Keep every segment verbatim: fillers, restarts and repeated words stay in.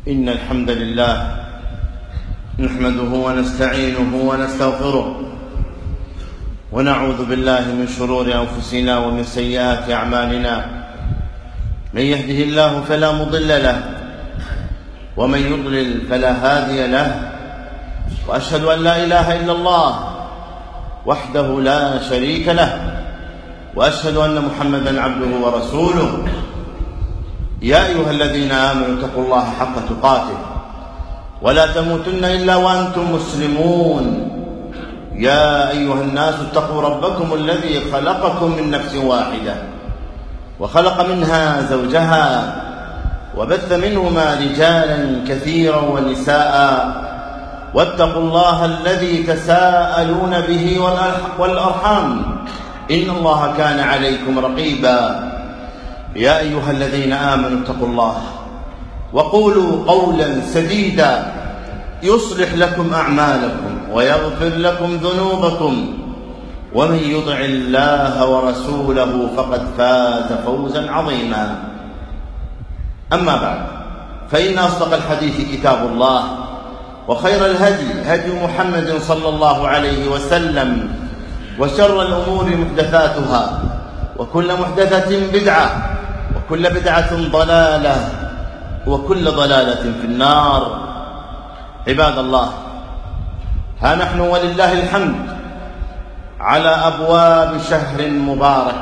إن الحمد لله نحمده ونستعينه ونستغفره ونعوذ بالله من شرور أنفسنا ومن سيئات أعمالنا. من يهده الله فلا مضل له ومن يضلل فلا هادي له، وأشهد أن لا إله إلا الله وحده لا شريك له، وأشهد أن محمدًا عبده ورسوله. يا أيها الذين آمنوا اتقوا الله حق تقاته ولا تموتن إلا وأنتم مسلمون. يا أيها الناس اتقوا ربكم الذي خلقكم من نفس واحدة وخلق منها زوجها وبث منهما رجالا كثيرا ونساء، واتقوا الله الذي تساءلون به والأرحام إن الله كان عليكم رقيبا. يا أيها الذين آمنوا اتقوا الله وقولوا قولا سديدا يصلح لكم أعمالكم ويغفر لكم ذنوبكم، ومن يطع الله ورسوله فقد فاز فوزا عظيما. أما بعد، فإن أصدق الحديث كتاب الله، وخير الهدي هدي محمد صلى الله عليه وسلم، وشر الأمور محدثاتها، وكل محدثة بدعة، وكل بدعة ضلالة، وكل ضلالة في النار. عباد الله، ها نحن ولله الحمد على أبواب شهر مبارك،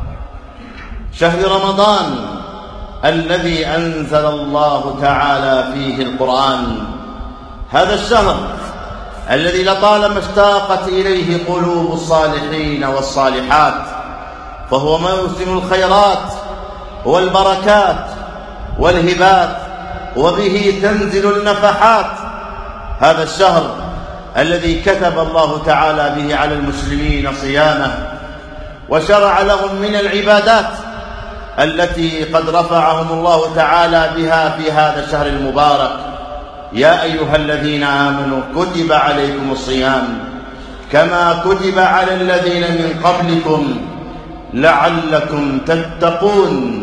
شهر رمضان الذي أنزل الله تعالى فيه القرآن. هذا الشهر الذي لطالما اشتاقت إليه قلوب الصالحين والصالحات، فهو موسم الخيرات والبركات والهبات، وبه تنزل النفحات. هذا الشهر الذي كتب الله تعالى به على المسلمين صيامه، وشرع لهم من العبادات التي قد رفعهم الله تعالى بها في هذا الشهر المبارك. يا أيها الذين آمنوا كتب عليكم الصيام كما كتب على الذين من قبلكم لعلكم تتقون،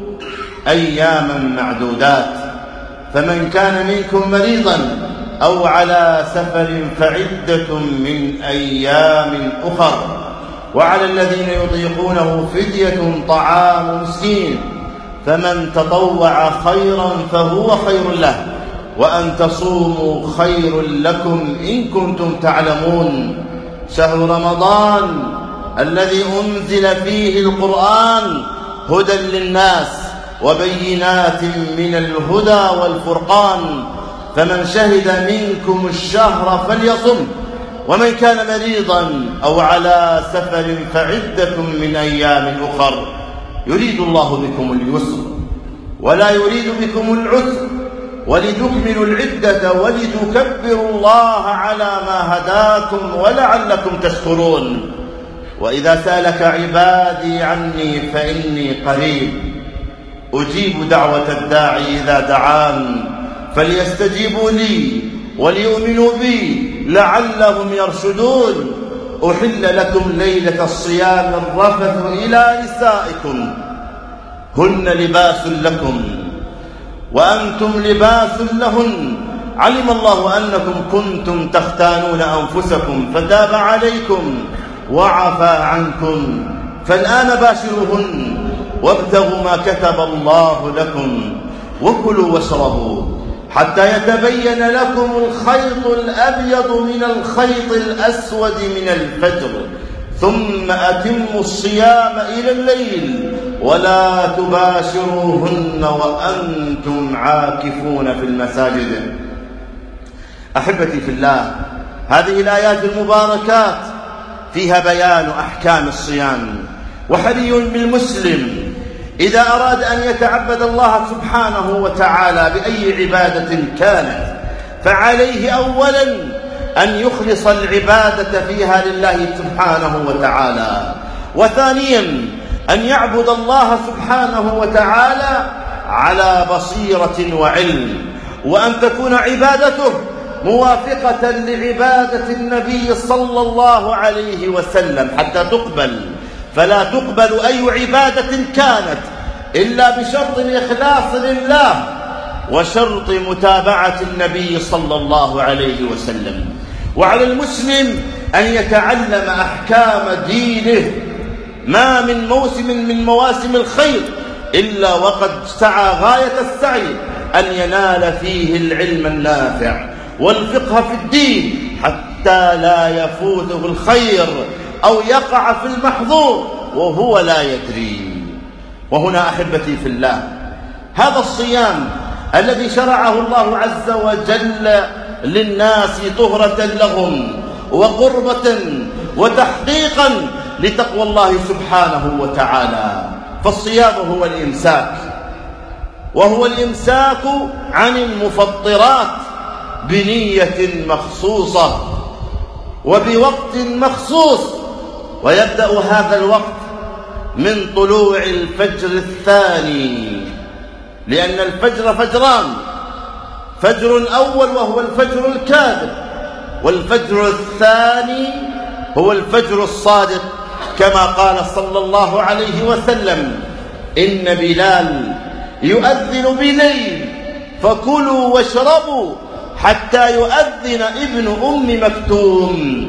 أياما معدودات. فمن كان منكم مريضا أو على سفر فعدة من أيام أخر، وعلى الذين يطيقونه فدية طعام مسكين، فمن تطوع خيرا فهو خير له، وأن تصوموا خير لكم إن كنتم تعلمون. شهر رمضان الذي أنزل فيه القرآن هدى للناس وبينات من الهدى والفرقان، فمن شهد منكم الشهر فليصم، ومن كان مريضا أو على سفر فعدة من أيام أخر. يريد الله بكم اليسر ولا يريد بكم العسر، ولتكملوا العدة ولتكبروا الله على ما هداكم ولعلكم تشكرون. وإذا سألك عبادي عني فإني قريب أجيب دعوة الداعي إذا دعان، فليستجيبوا لي وليؤمنوا بي لعلهم يرشدون. أحل لكم ليلة الصيام الرفث إلى نسائكم هن لباس لكم وأنتم لباس لهن، علم الله أنكم كنتم تختانون أنفسكم فتاب عليكم وعفى عنكم، فالآن باشروهن وابتغوا ما كتب الله لكم، وكلوا واشربوا حتى يتبين لكم الخيط الأبيض من الخيط الأسود من الفجر، ثم أتموا الصيام إلى الليل ولا تباشروهن وأنتم عاكفون في المساجد. أحبتي في الله، هذه الآيات المباركات فيها بيان أحكام الصيام، وحري بالمسلم إذا أراد أن يتعبد الله سبحانه وتعالى بأي عبادة كانت، فعليه أولا أن يخلص العبادة فيها لله سبحانه وتعالى، وثانيا أن يعبد الله سبحانه وتعالى على بصيرة وعلم، وأن تكون عبادته موافقة لعبادة النبي صلى الله عليه وسلم حتى تقبل. فلا تقبل أي عبادة كانت إلا بشرط الإخلاص لله، وشرط متابعة النبي صلى الله عليه وسلم. وعلى المسلم أن يتعلم أحكام دينه، ما من موسم من مواسم الخير إلا وقد سعى غاية السعي أن ينال فيه العلم النافع والفقه في الدين، حتى لا يفوته الخير أو يقع في المحظور وهو لا يدري. وهنا أحبتي في الله، هذا الصيام الذي شرعه الله عز وجل للناس طهرة لهم وقربة وتحقيقا لتقوى الله سبحانه وتعالى، فالصيام هو الإمساك، وهو الإمساك عن المفطرات بنية مخصوصة وبوقت مخصوص. ويبدأ هذا الوقت من طلوع الفجر الثاني، لأن الفجر فجران: فجر أول وهو الفجر الكاذب، والفجر الثاني هو الفجر الصادق، كما قال صلى الله عليه وسلم: إن بلال يؤذن بليل فكلوا واشربوا حتى يؤذن ابن أم مكتوم،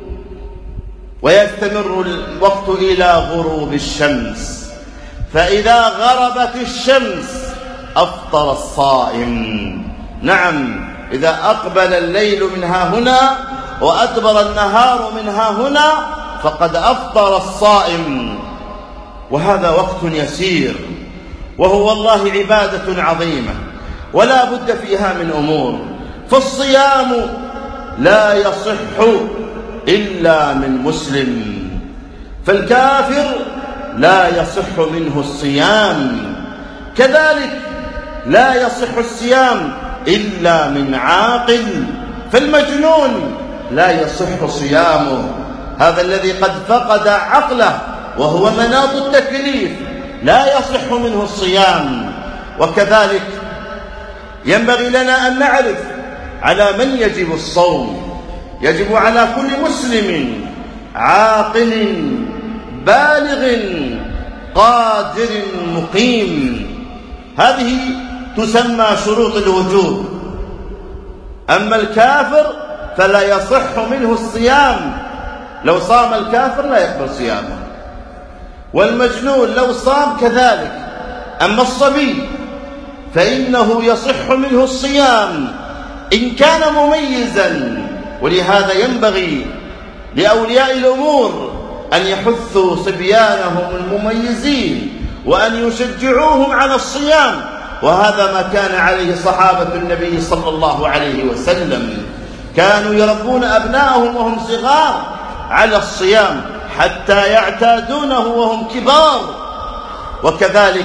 ويستمر الوقت إلى غروب الشمس، فإذا غربت الشمس أفطر الصائم. نعم، إذا أقبل الليل من ها هنا وأدبر النهار من ها هنا فقد أفطر الصائم. وهذا وقت يسير، وهو والله عبادة عظيمة ولا بد فيها من أمور. فالصيام لا يصح إلا من مسلم، فالكافر لا يصح منه الصيام، كذلك لا يصح الصيام إلا من عاقل، فالمجنون لا يصح صيامه، هذا الذي قد فقد عقله وهو مناط التكليف لا يصح منه الصيام. وكذلك ينبغي لنا أن نعرف على من يجب الصوم. يجب على كل مسلم عاقل بالغ قادر مقيم، هذه تسمى شروط الوجوب. أما الكافر فلا يصح منه الصيام، لو صام الكافر لا يقبل صيامه، والمجنون لو صام كذلك. أما الصبي فإنه يصح منه الصيام إن كان مميزا، ولهذا ينبغي لأولياء الأمور أن يحثوا صبيانهم المميزين وأن يشجعوهم على الصيام، وهذا ما كان عليه صحابة النبي صلى الله عليه وسلم، كانوا يربون أبناءهم وهم صغار على الصيام حتى يعتادونه وهم كبار. وكذلك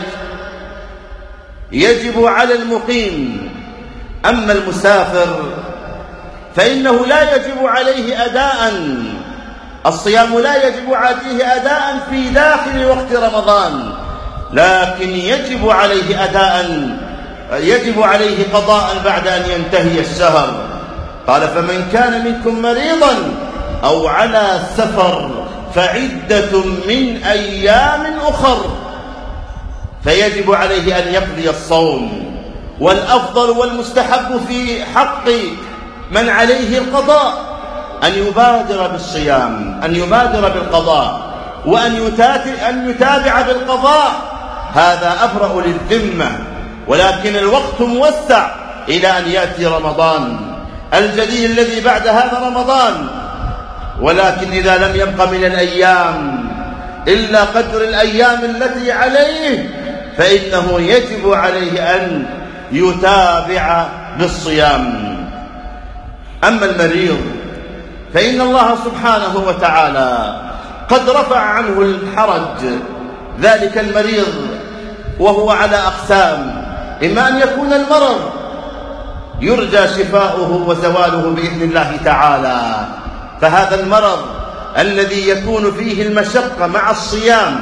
يجب على المقيم. أما المسافر فإنه لا يجب عليه أداء، الصيام لا يجب عليه أداء في داخل وقت رمضان، لكن يجب عليه أداء يجب عليه قضاء بعد أن ينتهي الشهر. قال: فمن كان منكم مريضا أو على سفر فعدة من أيام أخر، فيجب عليه أن يقضي الصوم. والأفضل والمستحب في حق من عليه القضاء أن يبادر بالصيام، أن يبادر بالقضاء، وأن أن يتابع بالقضاء، هذا أبرأ للذمة. ولكن الوقت موسع إلى أن يأتي رمضان الجديد الذي بعد هذا رمضان، ولكن إذا لم يبق من الأيام إلا قدر الأيام التي عليه فإنه يجب عليه أن يتابع بالصيام. أما المريض فإن الله سبحانه وتعالى قد رفع عنه الحرج، ذلك المريض وهو على أقسام: إما أن يكون المرض يرجى شفاؤه وزواله بإذن الله تعالى، فهذا المرض الذي يكون فيه المشقة مع الصيام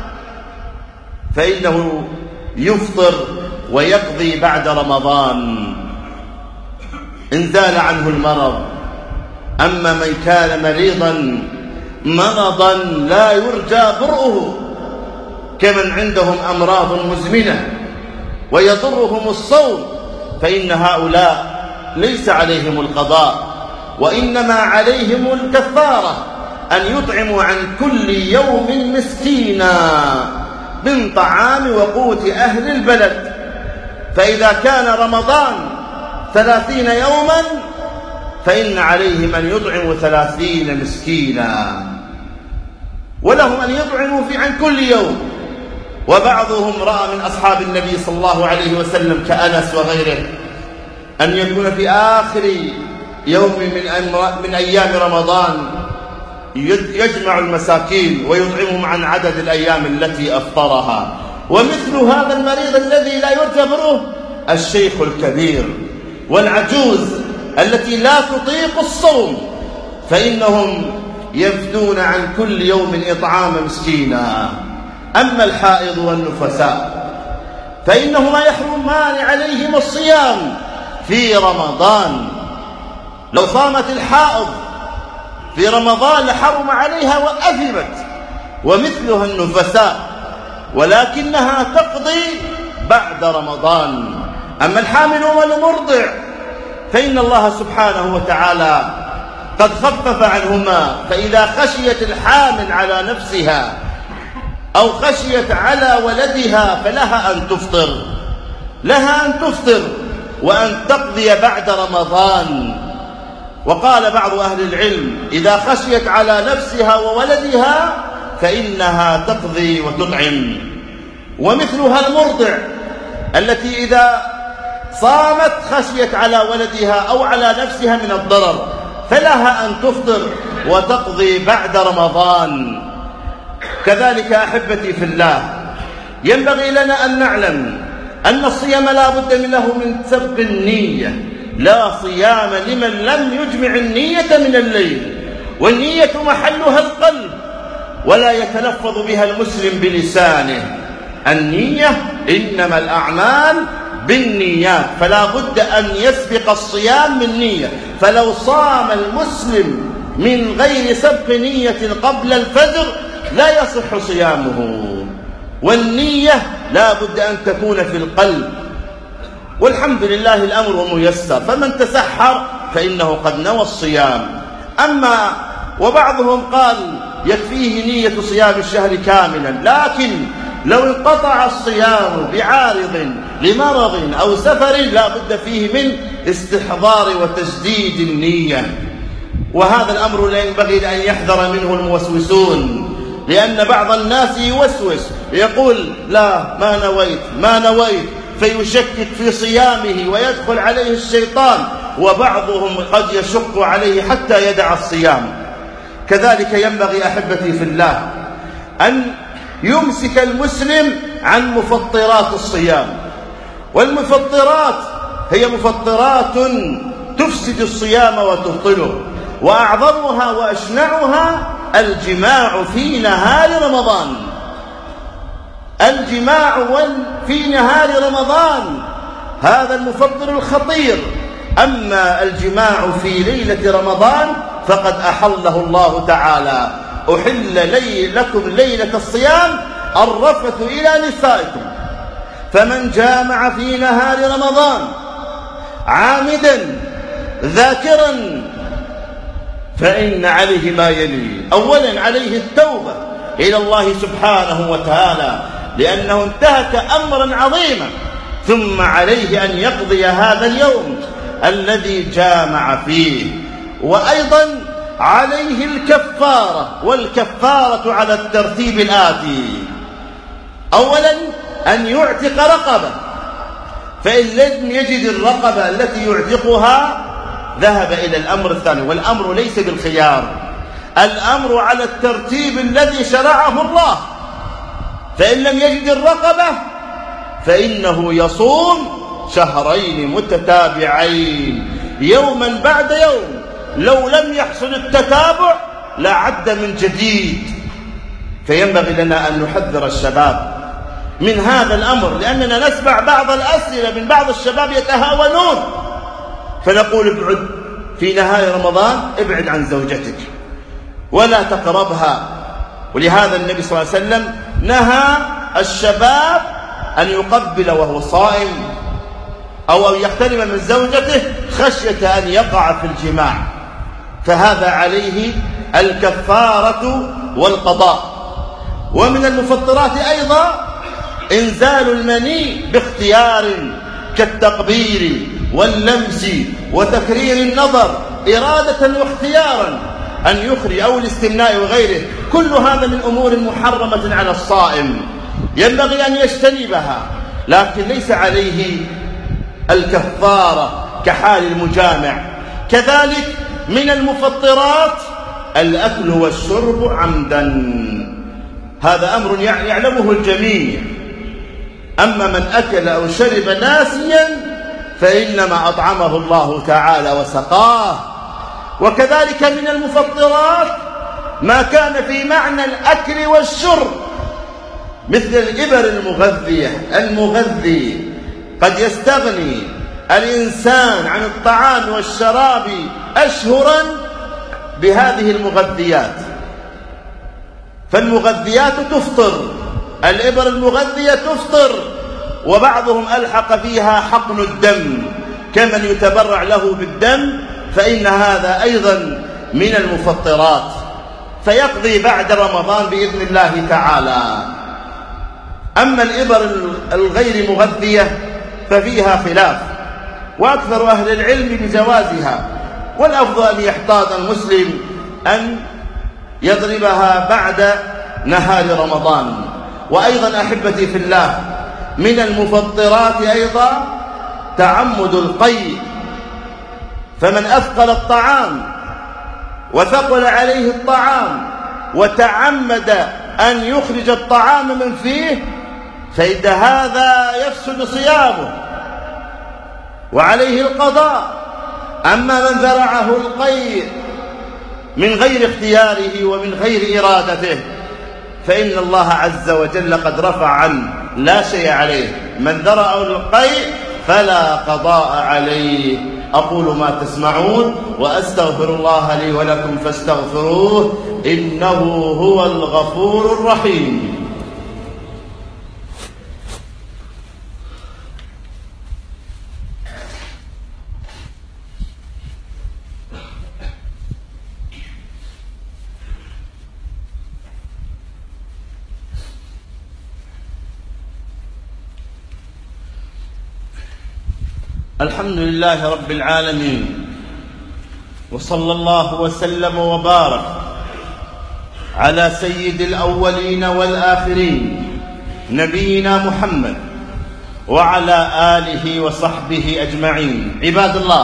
فإنه يفطر ويقضي بعد رمضان إن زال عنه المرض. أما من كان مريضا مرضا لا يرجى برؤه، كمن عندهم أمراض مزمنة ويضرهم الصوم فإن هؤلاء ليس عليهم القضاء، وإنما عليهم الكفارة، أن يطعموا عن كل يوم مسكينا من طعام وقوت أهل البلد. فإذا كان رمضان ثلاثين يوما فإن عليهم أن يطعموا ثلاثين مسكينا، ولهم أن يطعموا في عن كل يوم. وبعضهم رأى من أصحاب النبي صلى الله عليه وسلم كأنس وغيره أن يكون في آخر يوم من, من أيام رمضان يجمع المساكين ويطعمهم عن عدد الأيام التي أفطرها. ومثل هذا المريض الذي لا يرجى بره الشيخ الكبير والعجوز التي لا تطيق الصوم، فإنهم يفدون عن كل يوم إطعام مسكينا. أما الحائض والنفساء فإنهما يحرمان عليهم الصيام في رمضان. لو صامت الحائض في رمضان لحرم عليها وأثمت، ومثلها النفساء، ولكنها تقضي بعد رمضان. أما الحامل والمرضع فإن الله سبحانه وتعالى قد خفف عنهما، فإذا خشيت الحامل على نفسها أو خشيت على ولدها فلها أن تفطر، لها أن تفطر وأن تقضي بعد رمضان. وقال بعض أهل العلم إذا خشيت على نفسها وولدها فإنها تقضي وتطعم. ومثلها المرضع التي إذا صامت خشيت على ولدها أو على نفسها من الضرر فلها أن تفطر وتقضي بعد رمضان. كذلك أحبتي في الله ينبغي لنا أن نعلم أن الصيام لا بد من له من سبق النية. لا صيام لمن لم يجمع النية من الليل، والنية محلها القلب ولا يتلفظ بها المسلم بلسانه. النية إنما الأعمال بالنيات، فلا بد أن يسبق الصيام من نية. فلو صام المسلم من غير سبق نية قبل الفجر لا يصح صيامه، والنية لا بد أن تكون في القلب. والحمد لله الأمر ميسر، فمن تسحر فإنه قد نوى الصيام. أما وبعضهم قال يكفيه نية صيام الشهر كاملا، لكن لو انقطع الصيام بعارض لمرض أو سفر لا بد فيه من استحضار وتجديد النية. وهذا الأمر لا ينبغي أن يحذر منه الموسوسون، لأن بعض الناس يوسوس يقول لا ما نويت ما نويت فيشكك في صيامه ويدخل عليه الشيطان، وبعضهم قد يشق عليه حتى يدع الصيام. كذلك ينبغي أحبتي في الله أن يمسك المسلم عن مفطرات الصيام. والمفطرات هي مفطرات تفسد الصيام وتبطله، وأعظمها وأشنعها الجماع في نهار رمضان. الجماع في نهار رمضان هذا المفطر الخطير. أما الجماع في ليلة رمضان فقد أحله الله تعالى: أحل لي لكم ليلة الصيام الرفث إلى نسائكم، فمن جامع في نهار رمضان عامدا ذاكرا فإن عليه ما يلي. أولا عليه التوبة إلى الله سبحانه وتعالى لأنه انتهك أمرا عظيما، ثم عليه أن يقضي هذا اليوم الذي جامع فيه. وأيضا عليه الكفارة، والكفارة على الترتيب الآتي: أولا أن يعتق رقبة، فإن لم يجد الرقبة التي يعتقها ذهب إلى الأمر الثاني، والأمر ليس بالخيار، الأمر على الترتيب الذي شرعه الله. فإن لم يجد الرقبة فإنه يصوم شهرين متتابعين يوما بعد يوم. لو لم يحصل التتابع لعد من جديد. فينبغي لنا أن نحذر الشباب من هذا الأمر، لأننا نسمع بعض الأسئلة من بعض الشباب يتهاونون، فنقول ابعد في نهاية رمضان، ابعد عن زوجتك ولا تقربها. ولهذا النبي صلى الله عليه وسلم نهى الشباب أن يقبل وهو صائم، أو أن يحترم من زوجته خشية أن يقع في الجماع، فهذا عليه الكفارة والقضاء. ومن المفطرات أيضا إنزال المني باختيار كالتقبيل واللمس وتكرير النظر إرادة واختيارا أن يخرج، أو الاستمناء وغيره. كل هذا من أمور محرمة على الصائم ينبغي أن يجتنبها، لكن ليس عليه الكفارة كحال المجامع. كذلك من المفطرات الأكل والشرب عمدا، هذا أمر يعلمه الجميع. أما من أكل أو شرب ناسيا فإنما أطعمه الله تعالى وسقاه. وكذلك من المفطرات ما كان في معنى الأكل والشرب مثل الإبر المغذية. المغذي قد يستغني الإنسان عن الطعام والشراب أشهرا بهذه المغذيات، فالمغذيات تفطر، الإبر المغذية تفطر، وبعضهم ألحق فيها حقن الدم كمن يتبرع له بالدم، فإن هذا أيضا من المفطرات، فيقضي بعد رمضان بإذن الله تعالى. أما الإبر الغير مغذية ففيها خلاف، وأكثر أهل العلم بجوازها، والأفضل أن يحتاط المسلم أن يضربها بعد نهار رمضان. وأيضا أحبتي في الله من المفطرات أيضا تعمد القيء، فمن أثقل الطعام وثقل عليه الطعام وتعمد أن يخرج الطعام من فيه فإن هذا يفسد صيامه وعليه القضاء. أما من ذرعه القيء من غير اختياره ومن غير إرادته فإن الله عز وجل قد رفع عنه، لا شيء عليه. من ذرعه القيء فلا قضاء عليه. أقول ما تسمعون وأستغفر الله لي ولكم فاستغفروه إنه هو الغفور الرحيم. الحمد لله رب العالمين، وصلى الله وسلم وبارك على سيد الأولين والآخرين نبينا محمد وعلى آله وصحبه أجمعين. عباد الله،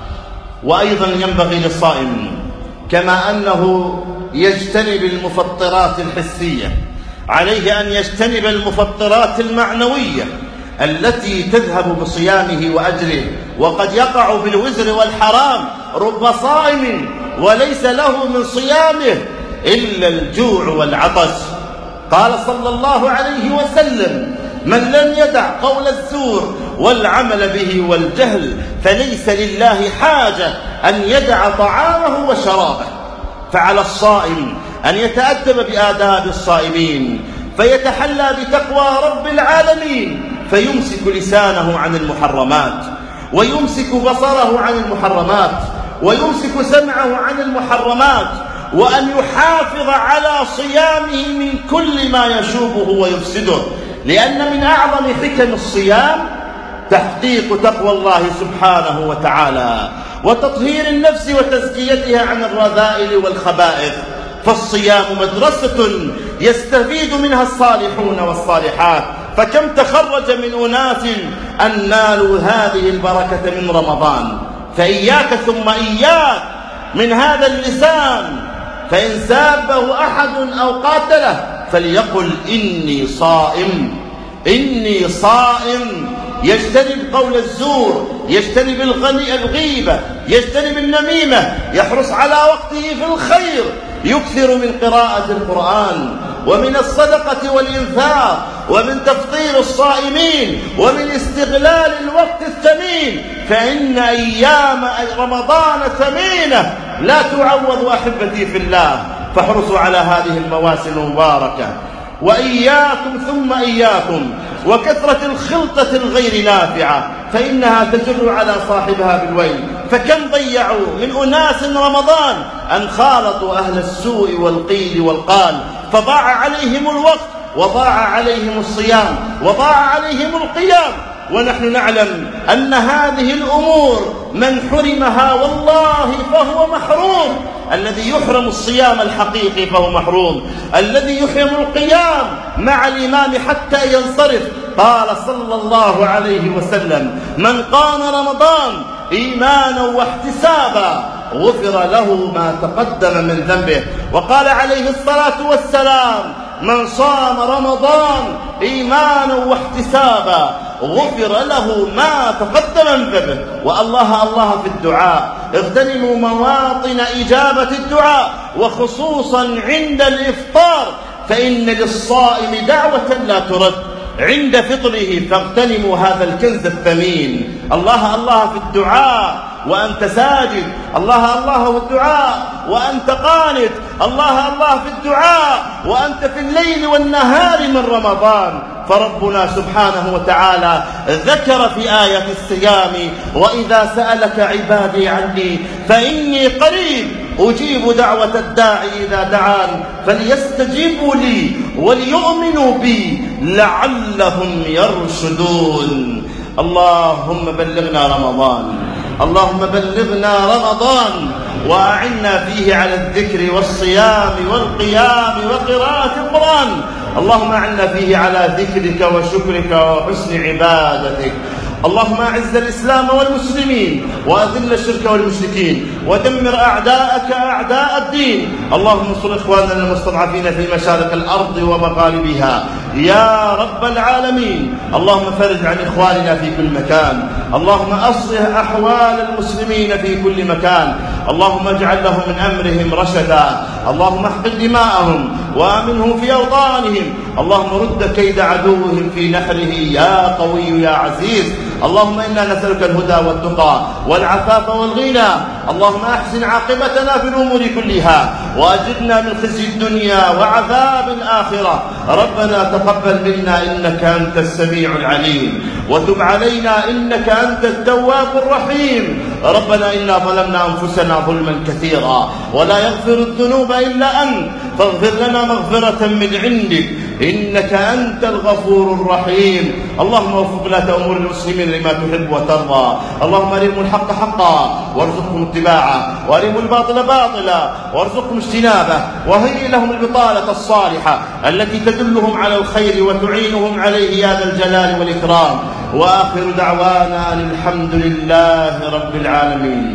وأيضا ينبغي للصائم كما أنه يجتنب المفطرات الحسية عليه أن يجتنب المفطرات المعنوية التي تذهب بصيامه وأجره، وقد يقع بالوزر والحرام. رب صائم وليس له من صيامه إلا الجوع والعطش. قال صلى الله عليه وسلم: من لم يدع قول الزور والعمل به والجهل فليس لله حاجة أن يدع طعامه وشرابه. فعلى الصائم أن يتأدب بآداب الصائمين فيتحلى بتقوى رب العالمين، فيمسك لسانه عن المحرمات، ويمسك بصره عن المحرمات، ويمسك سمعه عن المحرمات، وأن يحافظ على صيامه من كل ما يشوبه ويفسده، لأن من أعظم حكم الصيام تحقيق تقوى الله سبحانه وتعالى وتطهير النفس وتزكيتها عن الرذائل والخبائث. فالصيام مدرسة يستفيد منها الصالحون والصالحات، فكم تخرج من أناس أن نالوا هذه البركة من رمضان. فإياك ثم إياك من هذا اللسان، فإن سابه أحد أو قاتله فليقل إني صائم، إني صائم. يجتنب قول الزور، يجتنب الغيبة، يجتنب النميمة، يحرص على وقته في الخير، يكثر من قراءة القرآن ومن الصدقة والإنفاق ومن تفطير الصائمين ومن استغلال الوقت الثمين، فإن أيام رمضان ثمينة لا تعوض أحبتي في الله. فاحرصوا على هذه المواسم المباركة. وإياكم ثم إياكم وكثرة الخلطة الغير نافعة فإنها تجر على صاحبها بالويل. فكم ضيعوا من أناس رمضان أن خالطوا أهل السوء والقيل والقال، فضاع عليهم الوقت وضاع عليهم الصيام وضاع عليهم القيام. ونحن نعلم أن هذه الأمور من حرمها والله فهو محروم. الذي يحرم الصيام الحقيقي فهو محروم، الذي يحرم القيام مع الإمام حتى ينصرف. قال صلى الله عليه وسلم: من قام رمضان إيمانا واحتسابا غفر له ما تقدم من ذنبه. وقال عليه الصلاة والسلام: من صام رمضان إيمانا واحتسابا غفر له ما تقدم من ذنبه. والله الله في الدعاء، اغتنموا مواطن إجابة الدعاء، وخصوصا عند الإفطار، فإن للصائم دعوة لا ترد عند فطره، فاغتنموا هذا الكنز الثمين. الله الله في الدعاء وأنت ساجد، الله الله في الدعاء وأنت قانت، الله الله في الدعاء وأنت في الليل والنهار من رمضان. فربنا سبحانه وتعالى ذكر في آية الصيام: وإذا سألك عبادي عني فإني قريب أجيب دعوة الداعي إذا دعان فليستجيبوا لي وليؤمنوا بي لعلهم يرشدون. اللهم بلغنا رمضان، اللهم بلغنا رمضان وأعنا فيه على الذكر والصيام والقيام وقراءة القرآن. اللهم أعنا فيه على ذكرك وشكرك وحسن عبادتك. اللهم أعز الإسلام والمسلمين وأذل الشرك والمشركين ودمر أعداءك أعداء الدين. اللهم انصر إخواننا المستضعفين في مشارق الأرض ومغاربها يا رب العالمين. اللهم فرج عن إخواننا في كل مكان، اللهم أصلح أحوال المسلمين في كل مكان، اللهم اجعل لهم من أمرهم رشدا، اللهم احقن دماءهم وآمنهم في أوطانهم، اللهم رد كيد عدوهم في نحره يا قوي يا عزيز. اللهم إنا نسألك الهدى والتقى والعفاف والغنى. اللهم أحسن عاقبتنا في الأمور كلها وأجرنا من خزي الدنيا وعذاب الآخرة. ربنا تقبل منا إنك أنت السميع العليم، وتب علينا إنك أنت التواب الرحيم. ربنا إنا ظلمنا أنفسنا ظلما كثيرا ولا يغفر الذنوب إلا أنت، فاغفر لنا مغفرة من عندك إنك أنت الغفور الرحيم. اللهم وفق ولاة أمور المسلمين لما تحب وترضى. اللهم أرهم الحق حقا وارزقهم اتباعه، وأرهم الباطل باطلا وارزقهم اجتنابه، وهيئ لهم البطالة الصالحة التي تدلهم على الخير وتعينهم عليه يا ذا الجلال والإكرام. وآخر دعوانا أن الحمد لله رب العالمين.